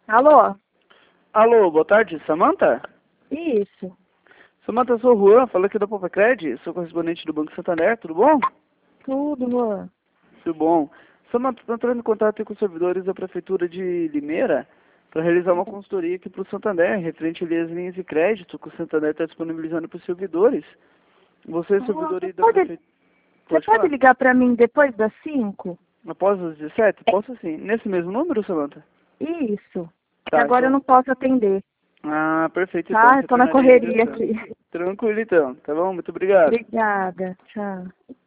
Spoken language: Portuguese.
Alô? Alô, boa tarde, Samantha? Isso. Samantha, eu sou o Juan, falando aqui da Popacred, sou correspondente do Banco Santander, tudo bom? Tudo, Luan. Tudo bom. Samantha, estou entrando em contato com os servidores da Prefeitura de Limeira para realizar uma consultoria aqui para o Santander, referente ali às linhas de crédito que o Santander está disponibilizando para os servidores. Você é servidor aí da Prefeitura. Você pode ligar para mim depois das 5? Após as 17? Posso sim. Nesse mesmo número, Samantha? Isso. Tá, Agora eu então. não posso atender. Ah, perfeito, então. Tá? Estou na Retornarei a correria ligação. aqui. Tranquilo, então. Tá bom? Muito obrigado. Obrigada. Tchau.